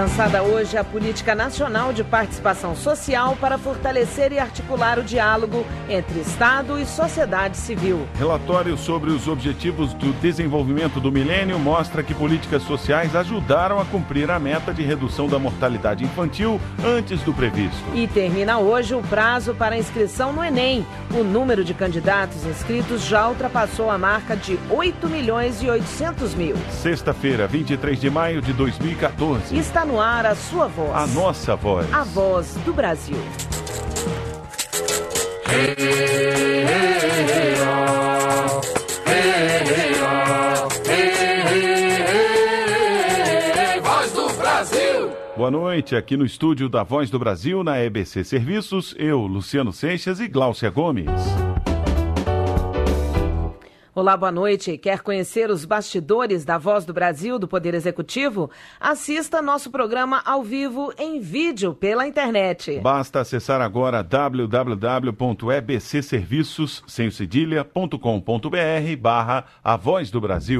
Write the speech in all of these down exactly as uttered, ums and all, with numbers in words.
lançada hoje a Política Nacional de Participação Social para fortalecer e articular o diálogo entre Estado e sociedade civil. Relatório sobre os Objetivos do Desenvolvimento do Milênio mostra que políticas sociais ajudaram a cumprir a meta de redução da mortalidade infantil antes do previsto. E termina hoje o prazo para inscrição no Enem. O número de candidatos inscritos já ultrapassou a marca de oito milhões e oitocentos mil. Sexta-feira, vinte e três de maio de dois mil e quatorze. Está no ar a sua voz. A nossa voz. A voz do Brasil. Hey, hey, hey, oh. Hey, hey, oh. Hey, hey, hey, voz do Brasil. Boa noite, aqui no estúdio da Voz do Brasil, na E B C Serviços, eu, Luciano Seixas e Gláucia Gomes. Olá, boa noite. Quer conhecer os bastidores da Voz do Brasil, do Poder Executivo? Assista nosso programa ao vivo em vídeo pela internet. Basta acessar agora w w w ponto e b c serviços sem cedilha ponto com ponto b r barra A Voz do Brasil.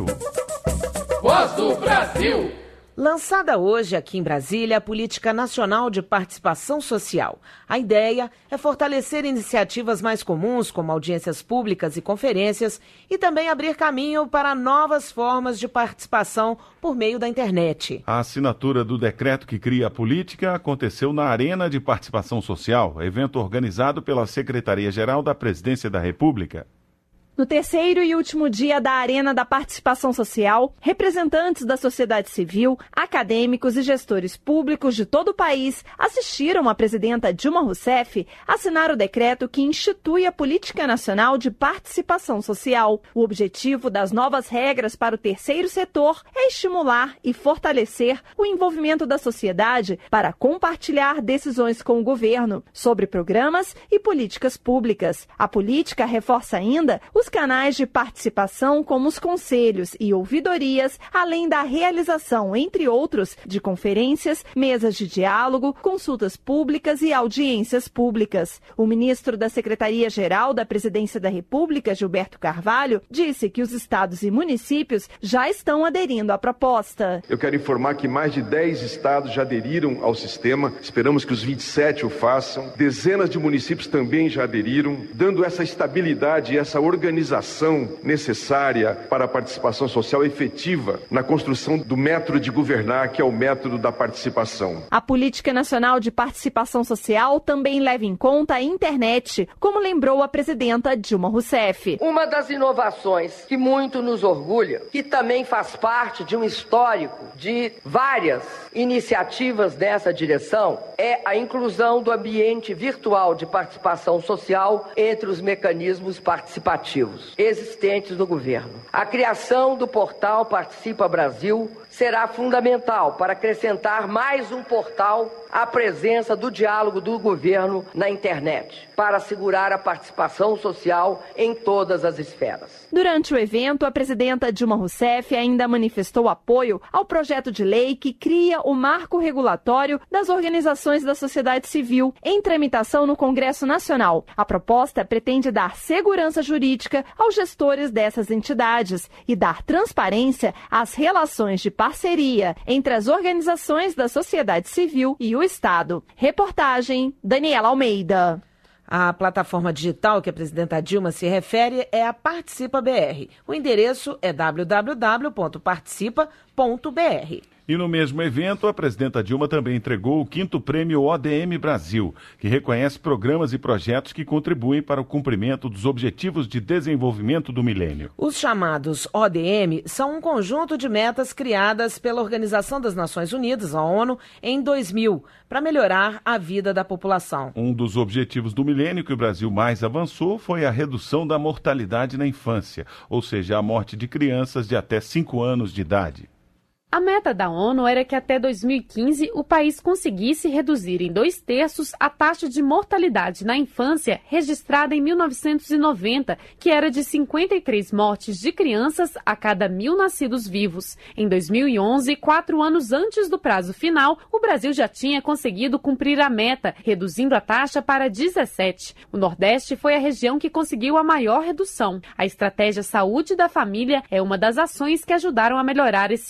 Voz do Brasil. Lançada hoje aqui em Brasília a Política Nacional de Participação Social. A ideia é fortalecer iniciativas mais comuns, como audiências públicas e conferências, e também abrir caminho para novas formas de participação por meio da internet. A assinatura do decreto que cria a política aconteceu na Arena de Participação Social, evento organizado pela Secretaria-Geral da Presidência da República. No terceiro e último dia da Arena da Participação Social, representantes da sociedade civil, acadêmicos e gestores públicos de todo o país assistiram a presidenta Dilma Rousseff assinar o decreto que institui a Política Nacional de Participação Social. O objetivo das novas regras para o terceiro setor é estimular e fortalecer o envolvimento da sociedade para compartilhar decisões com o governo sobre programas e políticas públicas. A política reforça ainda os Os canais de participação, como os conselhos e ouvidorias, além da realização, entre outros, de conferências, mesas de diálogo, consultas públicas e audiências públicas. O ministro da Secretaria-Geral da Presidência da República, Gilberto Carvalho, disse que os estados e municípios já estão aderindo à proposta. Eu quero informar que mais de dez estados já aderiram ao sistema, esperamos que os vinte e sete o façam. Dezenas de municípios também já aderiram, dando essa estabilidade e essa organização organização necessária para a participação social efetiva na construção do método de governar, que é o método da participação. A Política Nacional de Participação Social também leva em conta a internet, como lembrou a presidenta Dilma Rousseff. Uma das inovações que muito nos orgulha, que também faz parte de um histórico de várias iniciativas nessa direção, é a inclusão do ambiente virtual de participação social entre os mecanismos participativos existentes no governo. A criação do portal Participa Brasil será fundamental para acrescentar mais um portal à presença do diálogo do governo na internet, para assegurar a participação social em todas as esferas. Durante o evento, a presidenta Dilma Rousseff ainda manifestou apoio ao projeto de lei que cria o marco regulatório das organizações da sociedade civil, em tramitação no Congresso Nacional. A proposta pretende dar segurança jurídica aos gestores dessas entidades e dar transparência às relações de parceria entre as organizações da sociedade civil e o Estado. Reportagem, Daniela Almeida. A plataforma digital que a presidenta Dilma se refere é a Participa B R. O endereço é w w w ponto participa ponto b r. E no mesmo evento, a presidenta Dilma também entregou o quinto prêmio O D M Brasil, que reconhece programas e projetos que contribuem para o cumprimento dos Objetivos de Desenvolvimento do Milênio. Os chamados O D M são um conjunto de metas criadas pela Organização das Nações Unidas, a ONU, em dois mil, para melhorar a vida da população. Um dos objetivos do milênio que o Brasil mais avançou foi a redução da mortalidade na infância, ou seja, a morte de crianças de até cinco anos de idade. A meta da ONU era que até dois mil e quinze o país conseguisse reduzir em dois terços a taxa de mortalidade na infância registrada em mil novecentos e noventa, que era de cinquenta e três mortes de crianças a cada mil nascidos vivos. Em dois mil e onze, quatro anos antes do prazo final, o Brasil já tinha conseguido cumprir a meta, reduzindo a taxa para dezessete. O Nordeste foi a região que conseguiu a maior redução. A estratégia Saúde da Família é uma das ações que ajudaram a melhorar esse índice.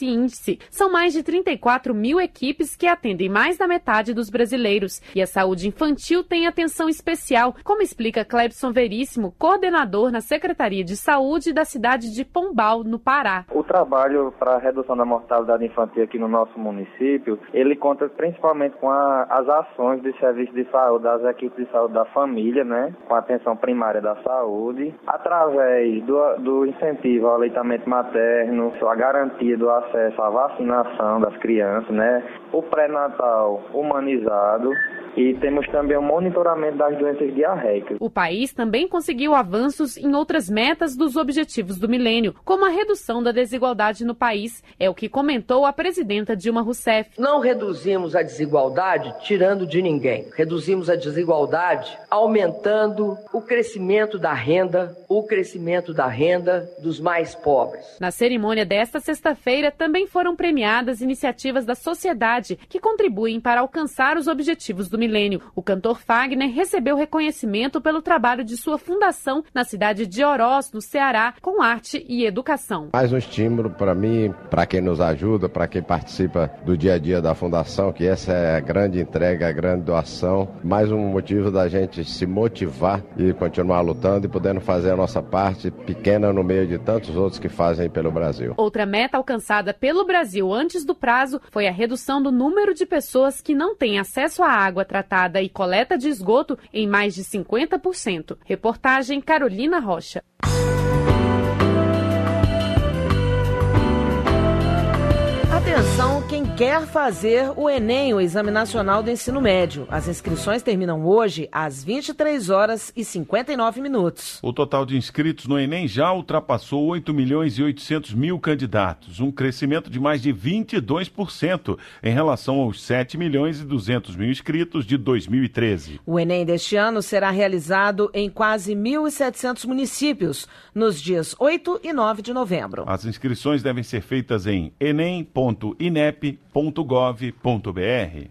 disse. São mais de trinta e quatro mil equipes que atendem mais da metade dos brasileiros. E a saúde infantil tem atenção especial, como explica Clebson Veríssimo, coordenador na Secretaria de Saúde da cidade de Pombal, no Pará. O trabalho para a redução da mortalidade infantil aqui no nosso município, ele conta principalmente com a, as ações dos serviços de saúde, das equipes de saúde da família, né, com a atenção primária da saúde, através do, do incentivo ao aleitamento materno, a garantia do acesso à vacinação das crianças, né, o pré-natal humanizado. E temos também o monitoramento das doenças diarreicas. O país também conseguiu avanços em outras metas dos Objetivos do Milênio, como a redução da desigualdade no país. É o que comentou a presidenta Dilma Rousseff. Não reduzimos a desigualdade tirando de ninguém. Reduzimos a desigualdade aumentando o crescimento da renda, o crescimento da renda dos mais pobres. Na cerimônia desta sexta-feira também foram premiadas iniciativas da sociedade que contribuem para alcançar os Objetivos do Milênio. Milênio. O cantor Fagner recebeu reconhecimento pelo trabalho de sua fundação na cidade de Oroz, no Ceará, com arte e educação. Mais um estímulo para mim, para quem nos ajuda, para quem participa do dia a dia da fundação, que essa é a grande entrega, a grande doação. Mais um motivo da gente se motivar e continuar lutando e podendo fazer a nossa parte pequena no meio de tantos outros que fazem pelo Brasil. Outra meta alcançada pelo Brasil antes do prazo foi a redução do número de pessoas que não têm acesso à água tratada e coleta de esgoto em mais de cinquenta por cento. Reportagem Carolina Rocha. Atenção, quem quer fazer o Enem, o Exame Nacional do Ensino Médio. As inscrições terminam hoje às vinte e três horas e cinquenta e nove minutos. O total de inscritos no Enem já ultrapassou oito milhões e oitocentos mil candidatos, um crescimento de mais de vinte e dois por cento em relação aos sete milhões e duzentos mil inscritos de dois mil e treze. O Enem deste ano será realizado em quase mil e setecentos municípios, nos dias oito e nove de novembro. As inscrições devem ser feitas em enem ponto inep ponto gov ponto br.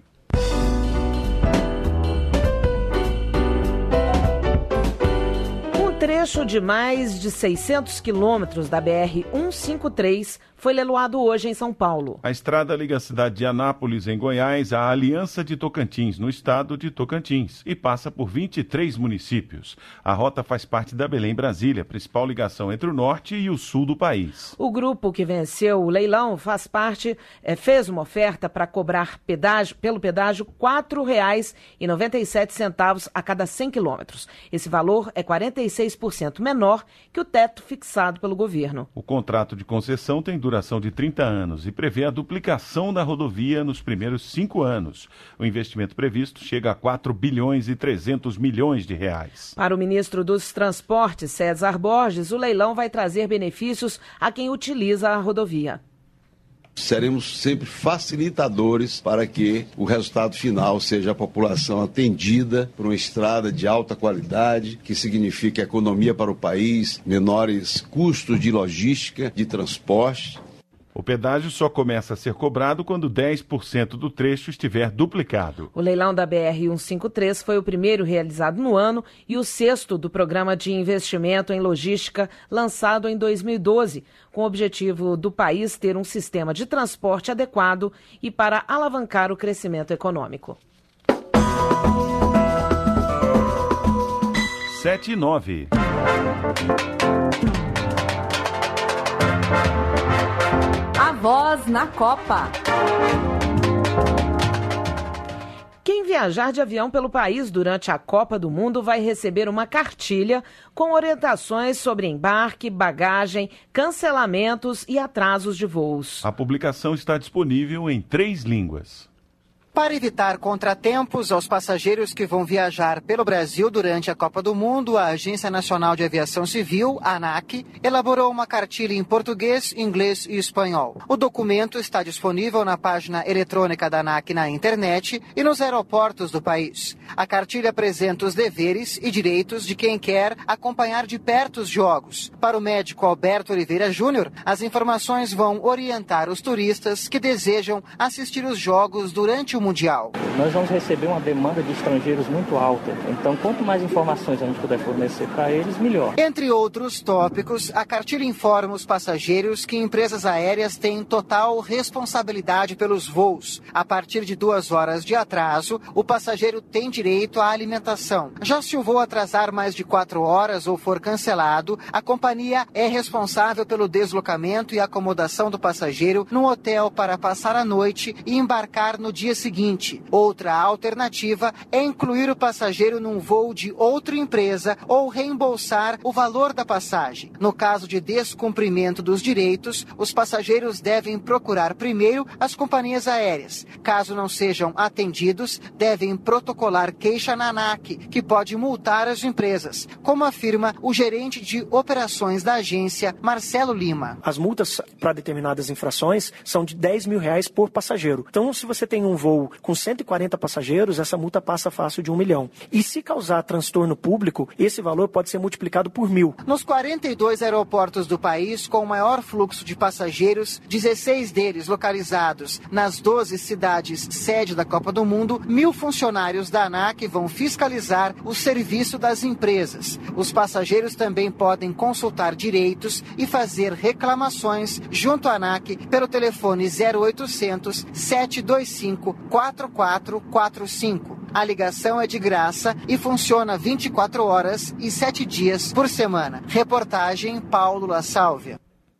Um trecho de mais de seiscentos quilômetros da B R cento e cinquenta e três foi leiloado hoje em São Paulo. A estrada liga a cidade de Anápolis, em Goiás, à Aliança de Tocantins, no estado de Tocantins, e passa por vinte e três municípios. A rota faz parte da Belém-Brasília, principal ligação entre o norte e o sul do país. O grupo que venceu o leilão faz parte, é, fez uma oferta para cobrar pedágio, pelo pedágio quatro reais e noventa e sete centavos a cada cem quilômetros. Esse valor é quarenta e seis por cento menor que o teto fixado pelo governo. O contrato de concessão tem duração de trinta anos e prevê a duplicação da rodovia nos primeiros cinco anos. O investimento previsto chega a quatro bilhões e trezentos milhões de reais. Para o ministro dos Transportes, César Borges, o leilão vai trazer benefícios a quem utiliza a rodovia. Seremos sempre facilitadores para que o resultado final seja a população atendida por uma estrada de alta qualidade, que significa economia para o país, menores custos de logística, de transporte. O pedágio só começa a ser cobrado quando dez por cento do trecho estiver duplicado. O leilão da B R cento e cinquenta e três foi o primeiro realizado no ano e o sexto do Programa de Investimento em Logística, lançado em dois mil e doze, com o objetivo do país ter um sistema de transporte adequado e para alavancar o crescimento econômico. sete e nove. A Voz na Copa. Quem viajar de avião pelo país durante a Copa do Mundo vai receber uma cartilha com orientações sobre embarque, bagagem, cancelamentos e atrasos de voos. A publicação está disponível em três línguas. Para evitar contratempos aos passageiros que vão viajar pelo Brasil durante a Copa do Mundo, a Agência Nacional de Aviação Civil, a ANAC, elaborou uma cartilha em português, inglês e espanhol. O documento está disponível na página eletrônica da ANAC na internet e nos aeroportos do país. A cartilha apresenta os deveres e direitos de quem quer acompanhar de perto os jogos. Para o médico Alberto Oliveira Júnior, as informações vão orientar os turistas que desejam assistir os jogos durante o Mundial. Nós vamos receber uma demanda de estrangeiros muito alta, então quanto mais informações a gente puder fornecer para eles, melhor. Entre outros tópicos, a cartilha informa os passageiros que empresas aéreas têm total responsabilidade pelos voos. A partir de duas horas de atraso, o passageiro tem direito à alimentação. Já se o voo atrasar mais de quatro horas ou for cancelado, a companhia é responsável pelo deslocamento e acomodação do passageiro num hotel para passar a noite e embarcar no dia seguinte. Outra alternativa é incluir o passageiro num voo de outra empresa ou reembolsar o valor da passagem. No caso de descumprimento dos direitos, os passageiros devem procurar primeiro as companhias aéreas. Caso não sejam atendidos, devem protocolar queixa na ANAC, que pode multar as empresas, como afirma o gerente de operações da agência, Marcelo Lima. As multas para determinadas infrações são de dez mil reais por passageiro. Então, se você tem um voo com cento e quarenta passageiros, essa multa passa fácil de um milhão. E se causar transtorno público, esse valor pode ser multiplicado por mil. Nos quarenta e dois aeroportos do país, com o maior fluxo de passageiros, dezesseis deles localizados nas doze cidades sede da Copa do Mundo, mil funcionários da ANAC vão fiscalizar o serviço das empresas. Os passageiros também podem consultar direitos e fazer reclamações junto à ANAC pelo telefone zero oitocentos, sete dois cinco, quatro quatro quatro cinco. A ligação é de graça e funciona vinte e quatro horas e sete dias por semana. Reportagem Paulo La Sálvia.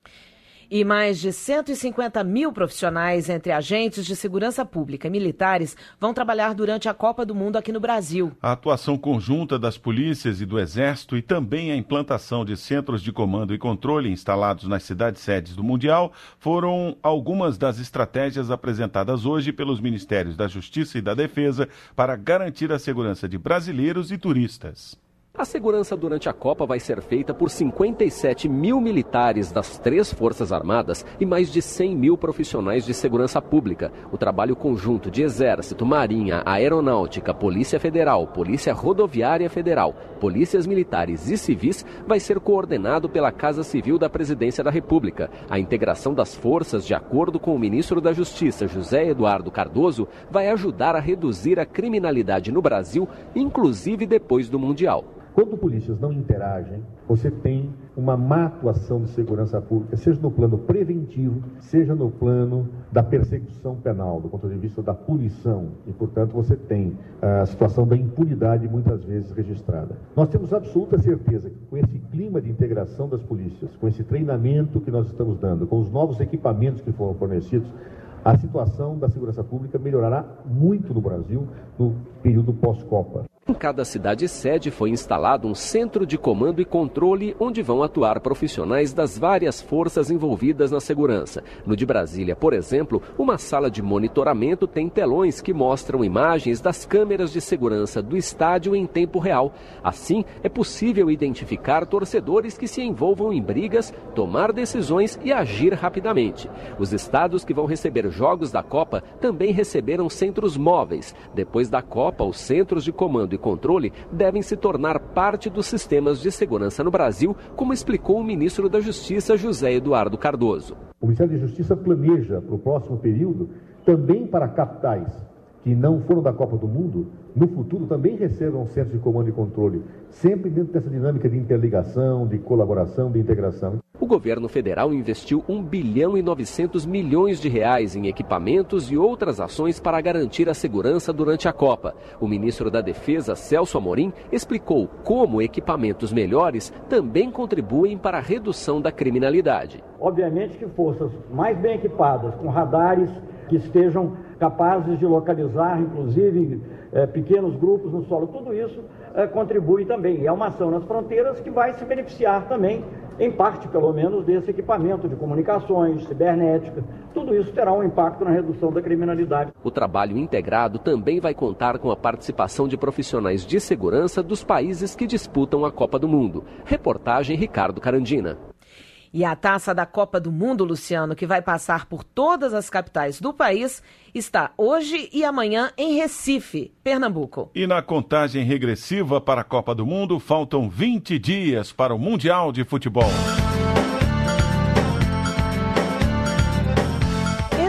E mais de cento e cinquenta mil profissionais, entre agentes de segurança pública e militares, vão trabalhar durante a Copa do Mundo aqui no Brasil. A atuação conjunta das polícias e do Exército e também a implantação de centros de comando e controle instalados nas cidades sedes do Mundial foram algumas das estratégias apresentadas hoje pelos Ministérios da Justiça e da Defesa para garantir a segurança de brasileiros e turistas. A segurança durante a Copa vai ser feita por cinquenta e sete mil militares das três Forças Armadas e mais de cem mil profissionais de segurança pública. O trabalho conjunto de Exército, Marinha, Aeronáutica, Polícia Federal, Polícia Rodoviária Federal, Polícias Militares e Civis vai ser coordenado pela Casa Civil da Presidência da República. A integração das forças, de acordo com o ministro da Justiça, José Eduardo Cardoso, vai ajudar a reduzir a criminalidade no Brasil, inclusive depois do Mundial. Quando polícias não interagem, você tem uma má atuação de segurança pública, seja no plano preventivo, seja no plano da persecução penal, do ponto de vista da punição. E, portanto, você tem a situação da impunidade muitas vezes registrada. Nós temos absoluta certeza que com esse clima de integração das polícias, com esse treinamento que nós estamos dando, com os novos equipamentos que foram fornecidos, a situação da segurança pública melhorará muito no Brasil no período pós-Copa. Em cada cidade sede foi instalado um centro de comando e controle onde vão atuar profissionais das várias forças envolvidas na segurança. No de Brasília, por exemplo, uma sala de monitoramento tem telões que mostram imagens das câmeras de segurança do estádio em tempo real. Assim, é possível identificar torcedores que se envolvam em brigas, tomar decisões e agir rapidamente. Os estados que vão receber jogos da Copa também receberam centros móveis. Depois da Copa, os centros de comando e controle devem se tornar parte dos sistemas de segurança no Brasil, como explicou o ministro da Justiça, José Eduardo Cardoso. O Ministério da Justiça planeja para o próximo período, também para capitais que não foram da Copa do Mundo, no futuro também recebam um centro de comando e controle, sempre dentro dessa dinâmica de interligação, de colaboração, de integração. O governo federal investiu um bilhão e novecentos milhões de reais em equipamentos e outras ações para garantir a segurança durante a Copa. O ministro da Defesa, Celso Amorim, explicou como equipamentos melhores também contribuem para a redução da criminalidade. Obviamente que forças mais bem equipadas, com radares que estejam capazes de localizar, inclusive, eh, pequenos grupos no solo, tudo isso eh, contribui também. E é uma ação nas fronteiras que vai se beneficiar também, em parte, pelo menos, desse equipamento de comunicações, cibernética. Tudo isso terá um impacto na redução da criminalidade. O trabalho integrado também vai contar com a participação de profissionais de segurança dos países que disputam a Copa do Mundo. Reportagem Ricardo Carandina. E a taça da Copa do Mundo, Luciano, que vai passar por todas as capitais do país, está hoje e amanhã em Recife, Pernambuco. E na contagem regressiva para a Copa do Mundo, faltam vinte dias para o Mundial de Futebol.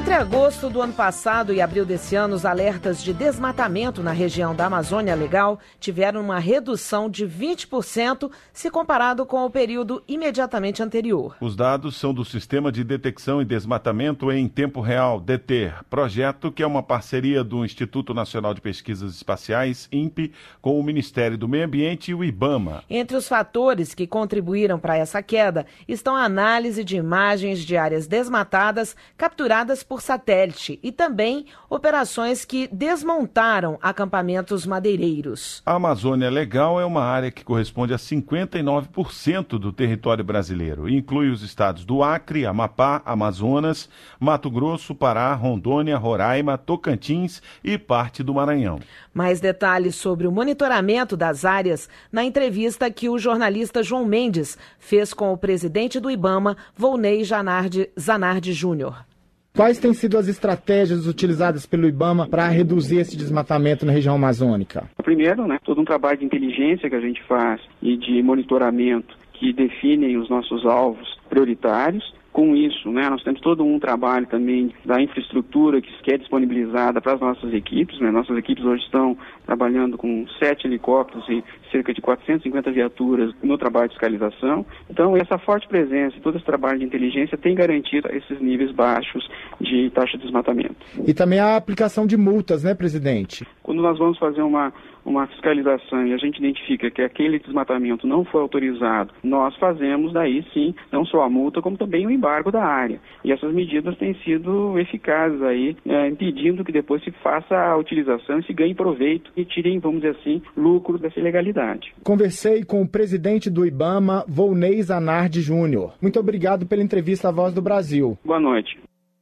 Entre agosto do ano passado e abril desse ano, os alertas de desmatamento na região da Amazônia Legal tiveram uma redução de vinte por cento se comparado com o período imediatamente anterior. Os dados são do Sistema de Detecção e Desmatamento em Tempo Real, DETER, projeto que é uma parceria do Instituto Nacional de Pesquisas Espaciais, INPE, com o Ministério do Meio Ambiente e o IBAMA. Entre os fatores que contribuíram para essa queda estão a análise de imagens de áreas desmatadas capturadas por satélite e também operações que desmontaram acampamentos madeireiros. A Amazônia Legal é uma área que corresponde a cinquenta e nove por cento do território brasileiro e inclui os estados do Acre, Amapá, Amazonas, Mato Grosso, Pará, Rondônia, Roraima, Tocantins e parte do Maranhão. Mais detalhes sobre o monitoramento das áreas na entrevista que o jornalista João Mendes fez com o presidente do IBAMA, Volney Zanardi, Zanardi Júnior. Quais têm sido as estratégias utilizadas pelo IBAMA para reduzir esse desmatamento na região amazônica? Primeiro, né, todo um trabalho de inteligência que a gente faz e de monitoramento que definem os nossos alvos prioritários. Com isso, né, nós temos todo um trabalho também da infraestrutura que é disponibilizada para as nossas equipes. Né? Nossas equipes hoje estão trabalhando com sete helicópteros e cerca de quatrocentas e cinquenta viaturas no trabalho de fiscalização. Então, essa forte presença e todo esse trabalho de inteligência tem garantido esses níveis baixos de taxa de desmatamento. E também a aplicação de multas, né, presidente? Quando nós vamos fazer uma, uma fiscalização e a gente identifica que aquele desmatamento não foi autorizado, nós fazemos daí sim, não só a multa, como também o embargo da área. E essas medidas têm sido eficazes aí, é, impedindo que depois se faça a utilização e se ganhe proveito e tirem, vamos dizer assim, lucro dessa ilegalidade. Conversei com o presidente do IBAMA, Volney Zanardi Júnior. Muito obrigado pela entrevista à Voz do Brasil. Boa noite.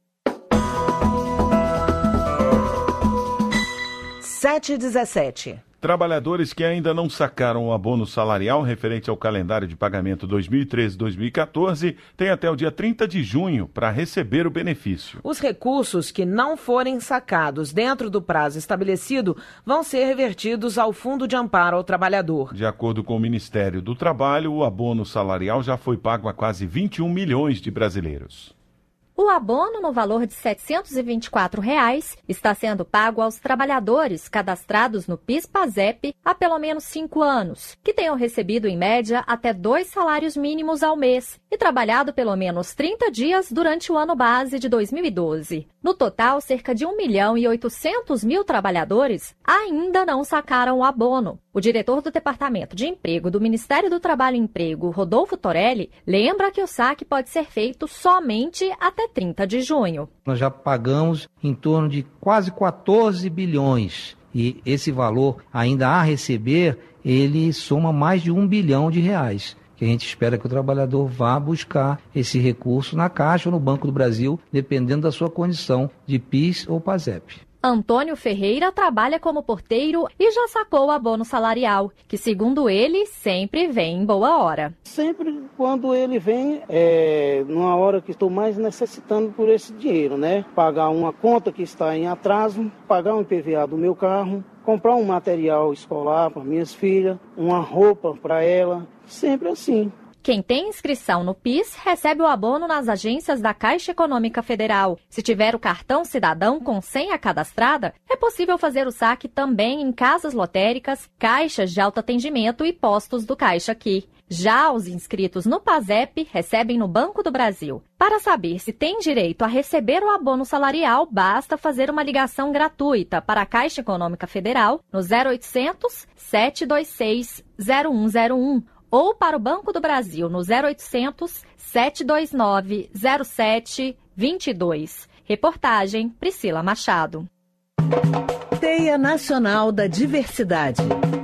sete e dezessete. Trabalhadores que ainda não sacaram o abono salarial referente ao calendário de pagamento dois mil e treze a dois mil e quatorze têm até o dia trinta de junho para receber o benefício. Os recursos que não forem sacados dentro do prazo estabelecido vão ser revertidos ao Fundo de Amparo ao Trabalhador. De acordo com o Ministério do Trabalho, o abono salarial já foi pago a quase vinte e um milhões de brasileiros. O abono, no valor de setecentos e vinte e quatro reais, está sendo pago aos trabalhadores cadastrados no PIS/PASEP há pelo menos cinco anos, que tenham recebido, em média, até dois salários mínimos ao mês e trabalhado pelo menos trinta dias durante o ano base de dois mil e doze. No total, cerca de um milhão e oitocentos mil trabalhadores ainda não sacaram o abono. O diretor do Departamento de Emprego do Ministério do Trabalho e Emprego, Rodolfo Torelli, lembra que o saque pode ser feito somente até trinta de junho. Nós já pagamos em torno de quase quatorze bilhões e esse valor ainda a receber, ele soma mais de um bilhão de reais. Que a gente espera que o trabalhador vá buscar esse recurso na Caixa ou no Banco do Brasil, dependendo da sua condição de PIS ou PASEP. Antônio Ferreira trabalha como porteiro e já sacou o abono salarial, que, segundo ele, sempre vem em boa hora. Sempre quando ele vem, é numa hora que estou mais necessitando por esse dinheiro, né? Pagar uma conta que está em atraso, pagar um I P V A do meu carro, comprar um material escolar para minhas filhas, uma roupa para ela, sempre assim. Quem tem inscrição no PIS recebe o abono nas agências da Caixa Econômica Federal. Se tiver o cartão cidadão com senha cadastrada, é possível fazer o saque também em casas lotéricas, caixas de autoatendimento e postos do Caixa Aqui. Já os inscritos no PASEP recebem no Banco do Brasil. Para saber se tem direito a receber o abono salarial, basta fazer uma ligação gratuita para a Caixa Econômica Federal no zero oitocentos, sete dois seis, zero um zero um. Ou para o Banco do Brasil no zero oitocentos, sete dois nove, zero sete dois dois. Reportagem Priscila Machado. Teia Nacional da Diversidade.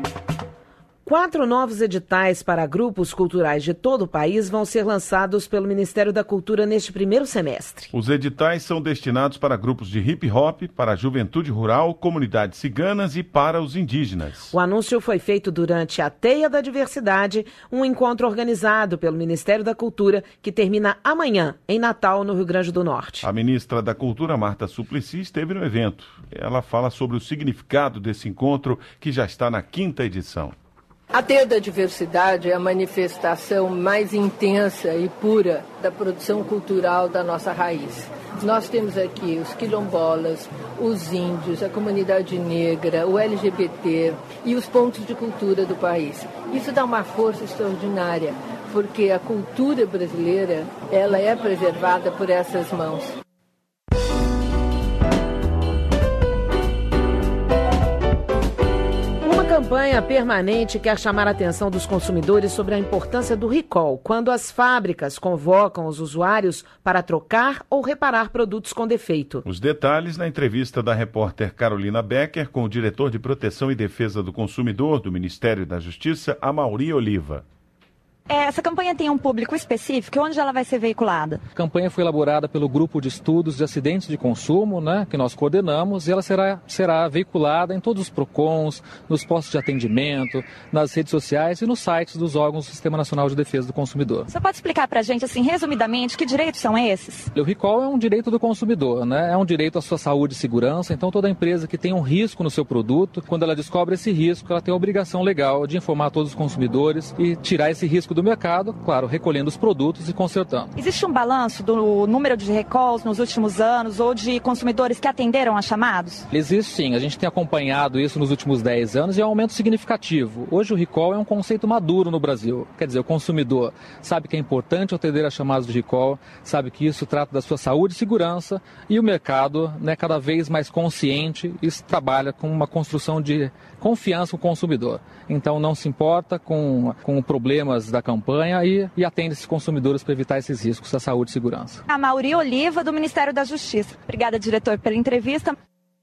Quatro novos editais para grupos culturais de todo o país vão ser lançados pelo Ministério da Cultura neste primeiro semestre. Os editais são destinados para grupos de hip-hop, para a juventude rural, comunidades ciganas e para os indígenas. O anúncio foi feito durante a Teia da Diversidade, um encontro organizado pelo Ministério da Cultura que termina amanhã, em Natal, no Rio Grande do Norte. A ministra da Cultura, Marta Suplicy, esteve no evento. Ela fala sobre o significado desse encontro, que já está na quinta edição. A Teia da Diversidade é a manifestação mais intensa e pura da produção cultural da nossa raiz. Nós temos aqui os quilombolas, os índios, a comunidade negra, o L G B T e os pontos de cultura do país. Isso dá uma força extraordinária, porque a cultura brasileira, ela é preservada por essas mãos. A campanha permanente quer chamar a atenção dos consumidores sobre a importância do recall, quando as fábricas convocam os usuários para trocar ou reparar produtos com defeito. Os detalhes na entrevista da repórter Carolina Becker com o diretor de Proteção e Defesa do Consumidor do Ministério da Justiça, Amaury Oliva. Essa campanha tem um público específico? Onde ela vai ser veiculada? A campanha foi elaborada pelo Grupo de Estudos de Acidentes de Consumo, né, que nós coordenamos, e ela será, será veiculada em todos os PROCONs, nos postos de atendimento, nas redes sociais e nos sites dos órgãos do Sistema Nacional de Defesa do Consumidor. Você pode explicar para a gente, assim, resumidamente, que direitos são esses? O recall é um direito do consumidor, né? É um direito à sua saúde e segurança, então toda empresa que tem um risco no seu produto, quando ela descobre esse risco, ela tem a obrigação legal de informar todos os consumidores e tirar esse risco do mercado, claro, recolhendo os produtos e consertando. Existe um balanço do número de recalls nos últimos anos ou de consumidores que atenderam a chamados? Existe sim, a gente tem acompanhado isso nos últimos dez anos e é um aumento significativo. Hoje o recall é um conceito maduro no Brasil, quer dizer, o consumidor sabe que é importante atender a chamadas de recall, sabe que isso trata da sua saúde e segurança e o mercado, né, cada vez mais consciente e trabalha com uma construção de confiança no consumidor. Então não se importa com, com problemas da campanha e, e atende esses consumidores para evitar esses riscos à saúde e segurança. Amaury Oliva, do Ministério da Justiça. Obrigada, diretor, pela entrevista.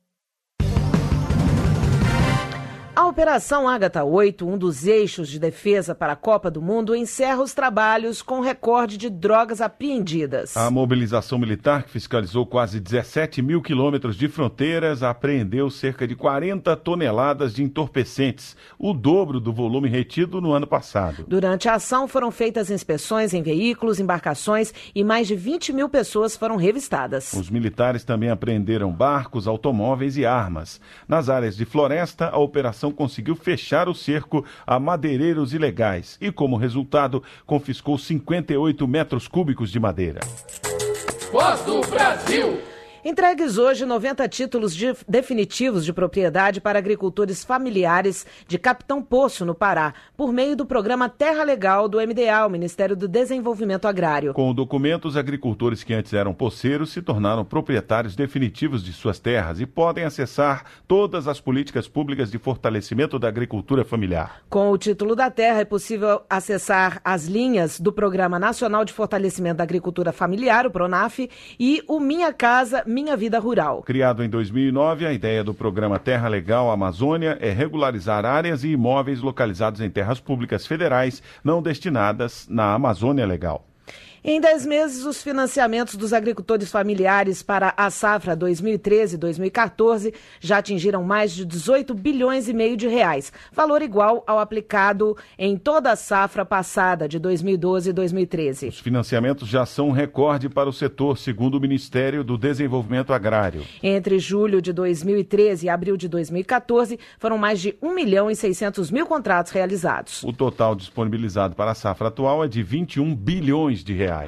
A Operação Ágata oito, um dos eixos de defesa para a Copa do Mundo, encerra os trabalhos com recorde de drogas apreendidas. A mobilização militar, que fiscalizou quase dezessete mil quilômetros de fronteiras, apreendeu cerca de quarenta toneladas de entorpecentes, o dobro do volume retido no ano passado. Durante a ação foram feitas inspeções em veículos, embarcações e mais de vinte mil pessoas foram revistadas. Os militares também apreenderam barcos, automóveis e armas. Nas áreas de floresta, a operação conseguiu fechar o cerco a madeireiros ilegais e, como resultado, confiscou cinquenta e oito metros cúbicos de madeira. Voz do Brasil! Entregues hoje noventa títulos de definitivos de propriedade para agricultores familiares de Capitão Poço, no Pará, por meio do programa Terra Legal do M D A, o Ministério do Desenvolvimento Agrário. Com o documento, os agricultores que antes eram poceiros se tornaram proprietários definitivos de suas terras e podem acessar todas as políticas públicas de fortalecimento da agricultura familiar. Com o título da terra, é possível acessar as linhas do Programa Nacional de Fortalecimento da Agricultura Familiar, o PRONAF, e o Minha Casa, Minha Vida Rural. Criado em dois mil e nove, a ideia do programa Terra Legal Amazônia é regularizar áreas e imóveis localizados em terras públicas federais não destinadas na Amazônia Legal. Em dez meses, os financiamentos dos agricultores familiares para a safra dois mil e treze a dois mil e quatorze já atingiram mais de dezoito bilhões e meio de reais, valor igual ao aplicado em toda a safra passada de dois mil e doze e dois mil e treze. Os financiamentos já são um recorde para o setor, segundo o Ministério do Desenvolvimento Agrário. Entre julho de dois mil e treze e abril de dois mil e quatorze, foram mais de um milhão e seiscentos mil contratos realizados. O total disponibilizado para a safra atual é de vinte e um bilhões de reais.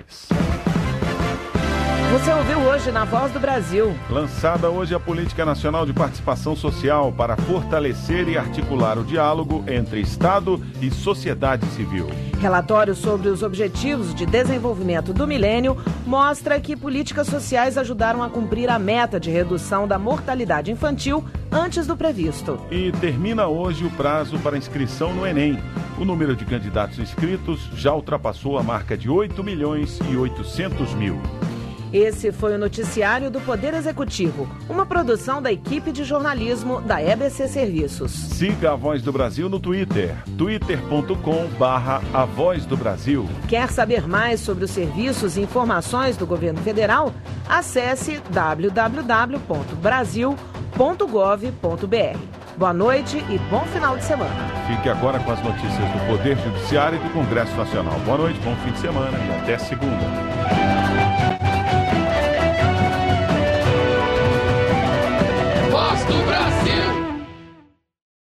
Você ouviu hoje na Voz do Brasil. Lançada hoje a Política Nacional de Participação Social para fortalecer e articular o diálogo entre Estado e sociedade civil. Relatório sobre os Objetivos de Desenvolvimento do Milênio mostra que políticas sociais ajudaram a cumprir a meta de redução da mortalidade infantil antes do previsto. E termina hoje o prazo para inscrição no Enem. O número de candidatos inscritos já ultrapassou a marca de oito milhões e oitocentos mil. Esse foi o Noticiário do Poder Executivo, uma produção da equipe de jornalismo da E B C Serviços. Siga a Voz do Brasil no Twitter, twitter ponto com barra a voz do Brasil. Quer saber mais sobre os serviços e informações do governo federal? Acesse w w w ponto brasil ponto gov ponto b r. Boa noite e bom final de semana. Fique agora com as notícias do Poder Judiciário e do Congresso Nacional. Boa noite, bom fim de semana e até segunda.